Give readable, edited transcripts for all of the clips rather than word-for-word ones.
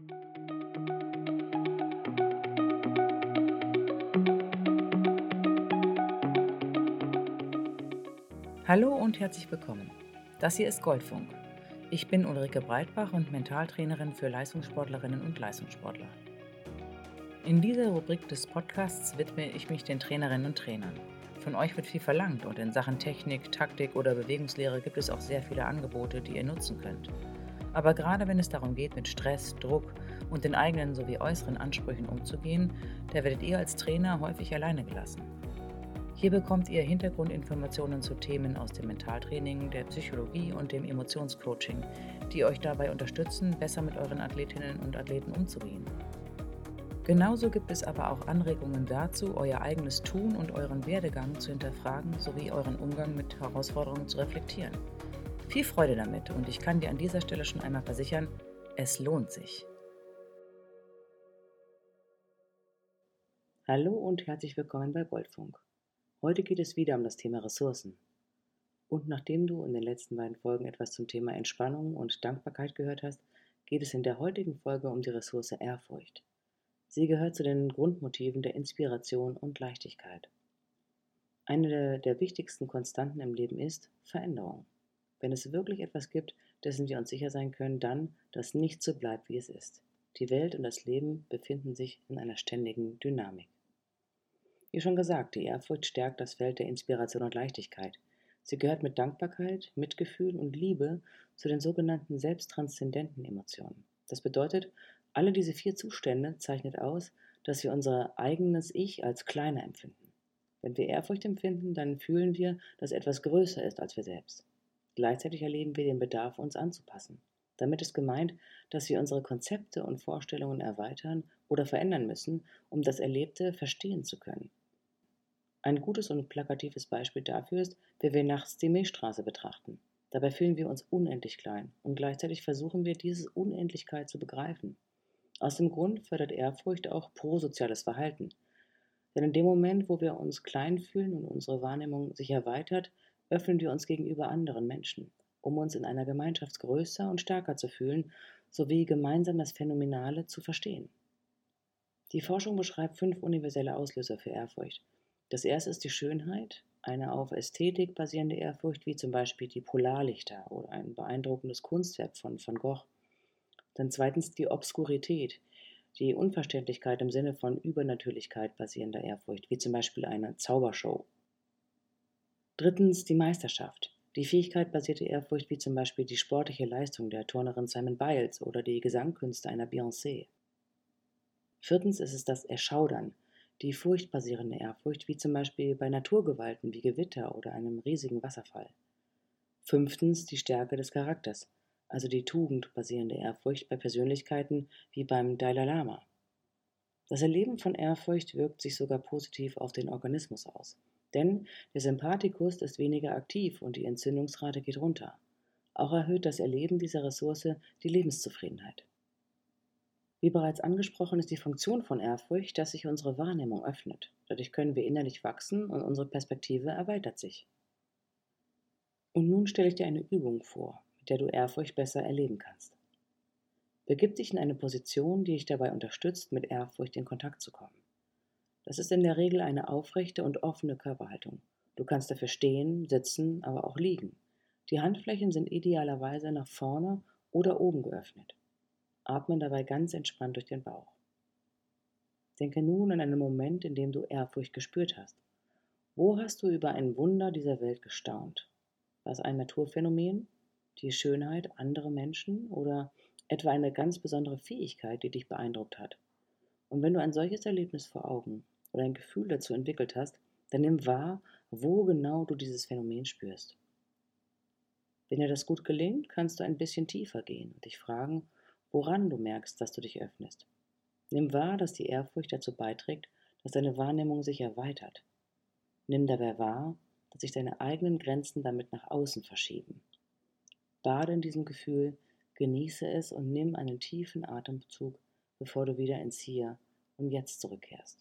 Hallo und herzlich willkommen. Das hier ist Goldfunk. Ich bin Ulrike Breitbach und Mentaltrainerin für Leistungssportlerinnen und Leistungssportler. In dieser Rubrik des Podcasts widme ich mich den Trainerinnen und Trainern. Von euch wird viel verlangt und in Sachen Technik, Taktik oder Bewegungslehre gibt es auch sehr viele Angebote, die ihr nutzen könnt. Aber gerade wenn es darum geht, mit Stress, Druck und den eigenen sowie äußeren Ansprüchen umzugehen, da werdet ihr als Trainer häufig alleine gelassen. Hier bekommt ihr Hintergrundinformationen zu Themen aus dem Mentaltraining, der Psychologie und dem Emotionscoaching, die euch dabei unterstützen, besser mit euren Athletinnen und Athleten umzugehen. Genauso gibt es aber auch Anregungen dazu, euer eigenes Tun und euren Werdegang zu hinterfragen sowie euren Umgang mit Herausforderungen zu reflektieren. Viel Freude damit und ich kann dir an dieser Stelle schon einmal versichern, es lohnt sich. Hallo und herzlich willkommen bei Goldfunk. Heute geht es wieder um das Thema Ressourcen. Und nachdem du in den letzten beiden Folgen etwas zum Thema Entspannung und Dankbarkeit gehört hast, geht es in der heutigen Folge um die Ressource Ehrfurcht. Sie gehört zu den Grundmotiven der Inspiration und Leichtigkeit. Eine der wichtigsten Konstanten im Leben ist Veränderung. Wenn es wirklich etwas gibt, dessen wir uns sicher sein können, dann, dass nichts so bleibt, wie es ist. Die Welt und das Leben befinden sich in einer ständigen Dynamik. Wie schon gesagt, die Ehrfurcht stärkt das Feld der Inspiration und Leichtigkeit. Sie gehört mit Dankbarkeit, Mitgefühl und Liebe zu den sogenannten selbsttranszendenten Emotionen. Das bedeutet, alle diese 4 Zustände zeichnet aus, dass wir unser eigenes Ich als kleiner empfinden. Wenn wir Ehrfurcht empfinden, dann fühlen wir, dass etwas größer ist als wir selbst. Gleichzeitig erleben wir den Bedarf, uns anzupassen. Damit ist gemeint, dass wir unsere Konzepte und Vorstellungen erweitern oder verändern müssen, um das Erlebte verstehen zu können. Ein gutes und plakatives Beispiel dafür ist, wenn wir nachts die Milchstraße betrachten. Dabei fühlen wir uns unendlich klein und gleichzeitig versuchen wir, diese Unendlichkeit zu begreifen. Aus dem Grund fördert Ehrfurcht auch prosoziales Verhalten. Denn in dem Moment, wo wir uns klein fühlen und unsere Wahrnehmung sich erweitert, öffnen wir uns gegenüber anderen Menschen, um uns in einer Gemeinschaft größer und stärker zu fühlen, sowie gemeinsam das Phänomenale zu verstehen. Die Forschung beschreibt 5 universelle Auslöser für Ehrfurcht. Das erste ist die Schönheit, eine auf Ästhetik basierende Ehrfurcht, wie zum Beispiel die Polarlichter oder ein beeindruckendes Kunstwerk von Van Gogh. Dann zweitens die Obskurität, die Unverständlichkeit im Sinne von Übernatürlichkeit basierender Ehrfurcht, wie zum Beispiel eine Zaubershow. Drittens die Meisterschaft, die Fähigkeit-basierte Ehrfurcht, wie zum Beispiel die sportliche Leistung der Turnerin Simone Biles oder die Gesangkünste einer Beyoncé. Viertens ist es das Erschaudern, die furchtbasierende Ehrfurcht, wie zum Beispiel bei Naturgewalten wie Gewitter oder einem riesigen Wasserfall. Fünftens die Stärke des Charakters, also die tugendbasierende Ehrfurcht bei Persönlichkeiten wie beim Dalai Lama. Das Erleben von Ehrfurcht wirkt sich sogar positiv auf den Organismus aus, denn der Sympathikus ist weniger aktiv und die Entzündungsrate geht runter. Auch erhöht das Erleben dieser Ressource die Lebenszufriedenheit. Wie bereits angesprochen ist die Funktion von Ehrfurcht, dass sich unsere Wahrnehmung öffnet. Dadurch können wir innerlich wachsen und unsere Perspektive erweitert sich. Und nun stelle ich dir eine Übung vor, mit der du Ehrfurcht besser erleben kannst. Begib dich in eine Position, die dich dabei unterstützt, mit Ehrfurcht in Kontakt zu kommen. Das ist in der Regel eine aufrechte und offene Körperhaltung. Du kannst dafür stehen, sitzen, aber auch liegen. Die Handflächen sind idealerweise nach vorne oder oben geöffnet. Atme dabei ganz entspannt durch den Bauch. Denke nun an einen Moment, in dem du Ehrfurcht gespürt hast. Wo hast du über ein Wunder dieser Welt gestaunt? War es ein Naturphänomen, die Schönheit anderer Menschen oder etwa eine ganz besondere Fähigkeit, die dich beeindruckt hat? Und wenn du ein solches Erlebnis vor Augen oder ein Gefühl dazu entwickelt hast, dann nimm wahr, wo genau du dieses Phänomen spürst. Wenn dir das gut gelingt, kannst du ein bisschen tiefer gehen und dich fragen, woran du merkst, dass du dich öffnest. Nimm wahr, dass die Ehrfurcht dazu beiträgt, dass deine Wahrnehmung sich erweitert. Nimm dabei wahr, dass sich deine eigenen Grenzen damit nach außen verschieben. Bade in diesem Gefühl, genieße es und nimm einen tiefen Atemzug, bevor du wieder ins Hier und Jetzt zurückkehrst.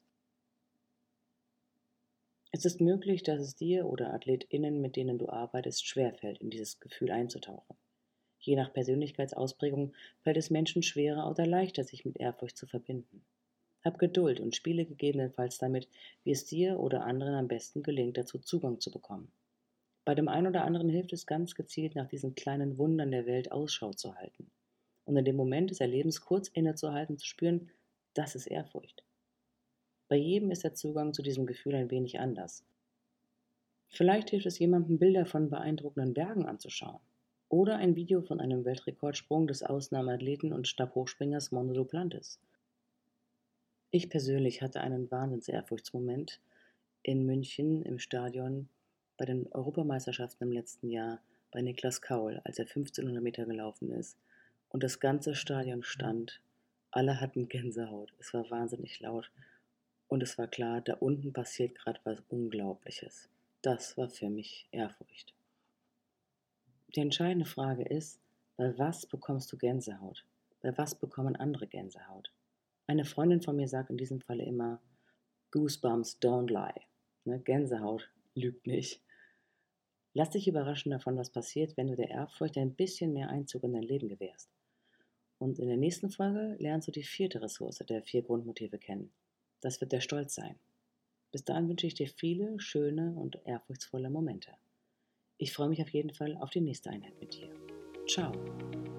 Es ist möglich, dass es dir oder AthletInnen, mit denen du arbeitest, schwerfällt, in dieses Gefühl einzutauchen. Je nach Persönlichkeitsausprägung fällt es Menschen schwerer oder leichter, sich mit Ehrfurcht zu verbinden. Hab Geduld und spiele gegebenenfalls damit, wie es dir oder anderen am besten gelingt, dazu Zugang zu bekommen. Bei dem einen oder anderen hilft es ganz gezielt, nach diesen kleinen Wundern der Welt Ausschau zu halten und in dem Moment des Erlebens kurz innezuhalten, zu spüren, das ist Ehrfurcht. Bei jedem ist der Zugang zu diesem Gefühl ein wenig anders. Vielleicht hilft es jemandem, Bilder von beeindruckenden Bergen anzuschauen oder ein Video von einem Weltrekordsprung des Ausnahmeathleten und Stabhochspringers Mondo Duplantis. Ich persönlich hatte einen Wahnsinns-Ehrfurchtsmoment in München im Stadion bei den Europameisterschaften im letzten Jahr bei Niklas Kaul, als er 1500 Meter gelaufen ist und das ganze Stadion stand. Alle hatten Gänsehaut. Es war wahnsinnig laut und es war klar, da unten passiert gerade was Unglaubliches. Das war für mich Ehrfurcht. Die entscheidende Frage ist, bei was bekommst du Gänsehaut? Bei was bekommen andere Gänsehaut? Eine Freundin von mir sagt in diesem Falle immer, Goosebumps don't lie. Ne, Gänsehaut lügt nicht. Lass dich überraschen davon, was passiert, wenn du der Ehrfurcht ein bisschen mehr Einzug in dein Leben gewährst. Und in der nächsten Folge lernst du die vierte Ressource der 4 Grundmotive kennen. Das wird der Stolz sein. Bis dahin wünsche ich dir viele schöne und ehrfurchtsvolle Momente. Ich freue mich auf jeden Fall auf die nächste Einheit mit dir. Ciao.